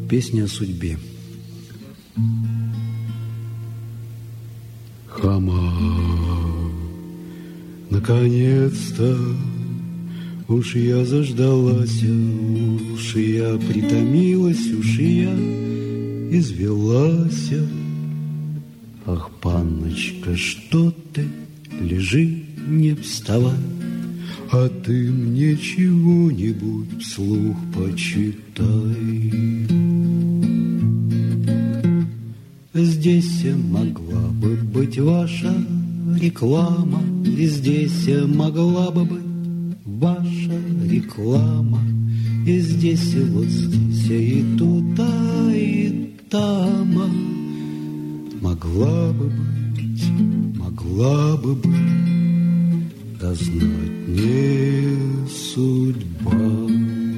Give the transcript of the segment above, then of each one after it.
Песня о судьбе. Хама, наконец-то, уж я заждалась, уж я притомилась, уж я извелась. Ах, панночка, что ты, лежи, не вставай, а ты мне чего-нибудь вслух почитай. Здесь могла бы быть ваша реклама, и здесь могла бы быть ваша реклама, и здесь, и вот здесь, и туда, и тама. Могла бы быть, да знать не судьба.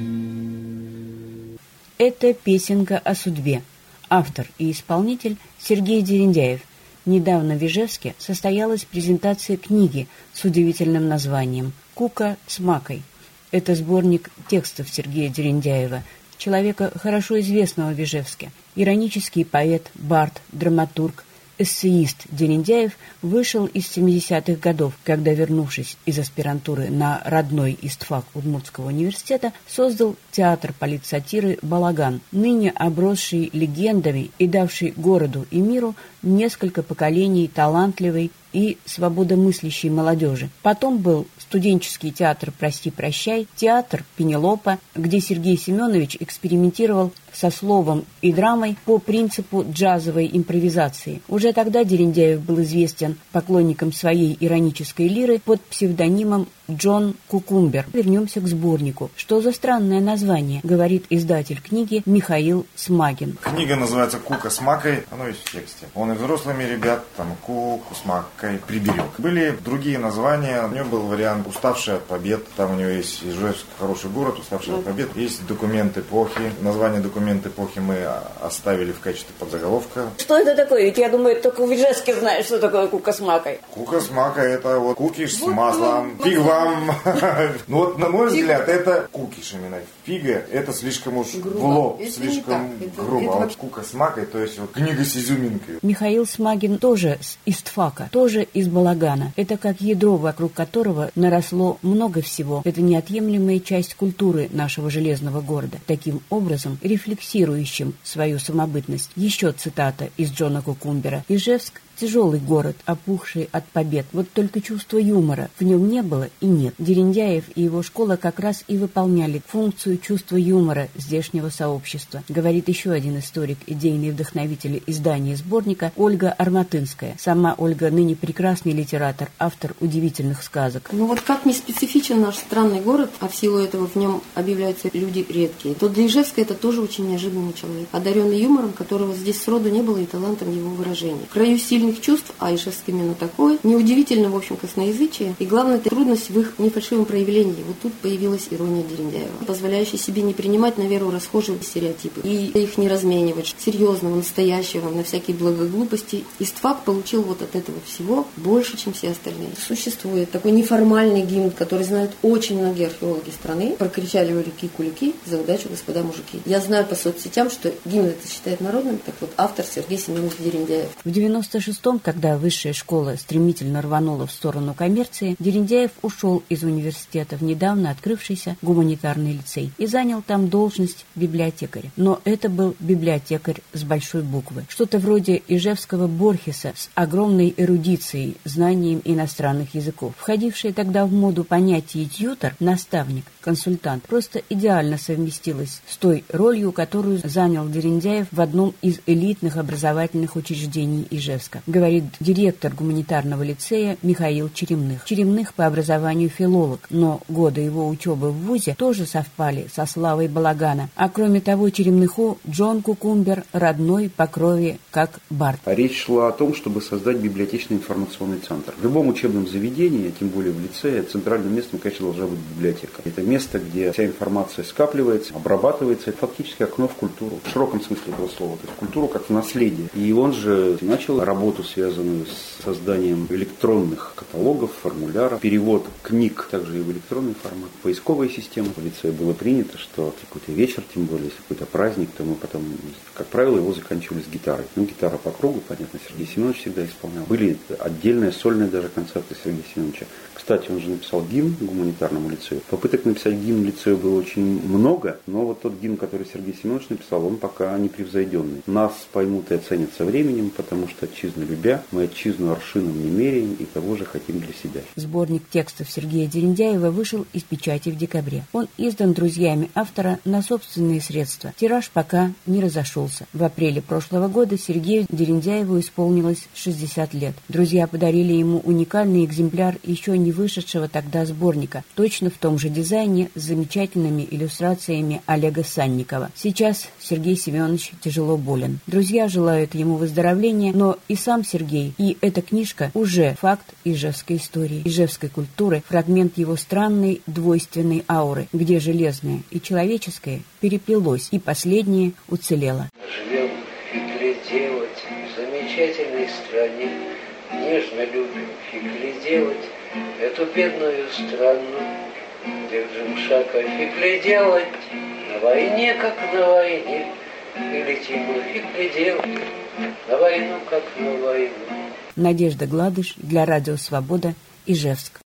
Это песенка о судьбе. Автор и исполнитель Сергей Дерендяев. Недавно в Ижевске состоялась презентация книги с удивительным названием «Кука с макой». Это сборник текстов Сергея Дерендяева, человека, хорошо известного в Ижевске. Иронический поэт, бард, драматург, эссеист Дерендяев вышел из 70-х годов, когда, вернувшись из аспирантуры на родной истфак Удмуртского университета, создал театр политсатиры «Балаган», ныне обросший легендами и давший городу и миру несколько поколений талантливой и свободомыслящей молодежи. Потом был студенческий театр «Прости-прощай», театр «Пенелопа», где Сергей Семенович экспериментировал со словом и драмой по принципу джазовой импровизации. Уже тогда Дерендяев был известен поклонникам своей иронической лиры под псевдонимом Джон Кукумбер. Вернемся к сборнику. Что за странное название, говорит издатель книги Михаил Смагин. Книга называется «Кука с макой», оно есть в тексте. Он и взрослыми ребят, там, куку с макой приберег. Были другие названия, у него был вариант «Уставший от побед», там у него есть Ижевск, хороший город, «Уставший от побед». Есть «Документ эпохи», название «Документ эпохи» мы оставили в качестве подзаголовка. Что это такое? Ведь я думаю, только в Ижевске знаешь, что такое кука с макой. Кука с макой — это вот кукиш с маслом, фиг вам. Ну вот, на мой взгляд, это кукиш именно. Фига — это слишком уж в лоб, слишком грубо. А вот кука с макой, то есть вот книга с изюминкой. Михаил Смагин тоже с истфака, тоже из Балагана. Это как ядро, вокруг которого наросло много всего. Это неотъемлемая часть культуры нашего железного города. Таким образом, рефлексирующим свою самобытность. Еще цитата из Джона Кукумбера. «Ижевск — тяжелый город, опухший от побед. Вот только чувства юмора в нем не было и нет». Дерендяев и его школа как раз и выполняли функцию чувства юмора здешнего сообщества, говорит еще один историк, идейный вдохновитель издания сборника Ольга Арматынская. Сама Ольга ныне прекрасный литератор, автор удивительных сказок. Ну вот как не специфичен наш странный город, а в силу этого в нем объявляются люди редкие, то для Ижевска это тоже очень неожиданный человек, одаренный юмором, которого здесь сроду не было, и талантом его выражения. В краю сильных чувств, а Ижевск именно такой, неудивительно, в общем, косноязычие, и главное, это трудность в их нефальшивом проявлении. Вот тут появилась ирония Дерендяева, позволяющая себе не принимать на веру расхожие стереотипы и их не разменивать, серьезного, настоящего, на всякие благоглупости. Истфак получил вот от этого всего больше, чем все остальные. Существует такой неформальный гимн, который знают очень многие археологи страны. Прокричали кулики за удачу, господа мужики. Я знаю по соцсетям, что гимн это считает народным, так вот автор Сергей Семенович Дерендяев. В 96-м, когда высшая школа стремительно рванула в сторону коммерции, Дерендяев ушел из университета в недавно открывшийся гуманитарный лицей и занял там должность библиотекаря. Но это был библиотекарь с большой буквы. Что-то вроде ижевского Борхеса с огромной эрудицией, знанием иностранных языков. Входившее тогда в моду понятие тьютор, наставник, консультант, просто идеально совместилось с той ролью, которую занял Дерендяев в одном из элитных образовательных учреждений Ижевска, говорит директор гуманитарного лицея Михаил Черемных. Черемных по образованию филолог, но годы его учебы в вузе тоже совпали со славой Балагана. А кроме того, Черемныху Джон Кукумбер родной по крови как бард. Речь шла о том, чтобы создать библиотечный информационный центр. В любом учебном заведении, тем более в лицее, центральным местом, конечно, должна быть библиотека. Это место, где вся информация скапливается, обрабатывается. Это фактически окно в культуру, в широком смысле этого слова. То есть культуру как в наследие. И он же начал работать работу, связанную с созданием электронных каталогов, формуляров, перевод книг также и в электронный формат, поисковая система. В лицее было принято, что какой-то вечер, тем более, если какой-то праздник, то мы потом, как правило, его заканчивали с гитарой. Ну, гитара по кругу, понятно, Сергей Семенович всегда исполнял. Были отдельные сольные даже концерты Сергея Семеновича. Кстати, он же написал гимн гуманитарному лицею. Попыток написать гимн лицею было очень много, но вот тот гимн, который Сергей Семенович написал, он пока непревзойденный. Нас поймут и оценят со временем, потому что отчизну любя, мы отчизну аршином не меряем и того же хотим для себя. Сборник текстов Сергея Дерендяева вышел из печати в декабре. Он издан друзьями автора на собственные средства. Тираж пока не разошелся. В апреле прошлого года Сергею Дерендяеву исполнилось 60 лет. Друзья подарили ему уникальный экземпляр еще не вышедшего тогда сборника, точно в том же дизайне с замечательными иллюстрациями Олега Санникова. Сейчас Сергей Семенович тяжело болен. Друзья желают ему выздоровления, но и сам Сергей, и эта книжка уже факт ижевской истории, ижевской культуры, фрагмент его странной двойственной ауры, где железное и человеческое переплелось, и последнее уцелело. Живем фиг делать в замечательной стране, нежно любим фиг делать эту бедную страну. Держим шаг, а фиг делать на войне, как на войне, и летим мы фиг делать на войну, как на войну. Надежда Гладыш для Радио Свобода, Ижевск.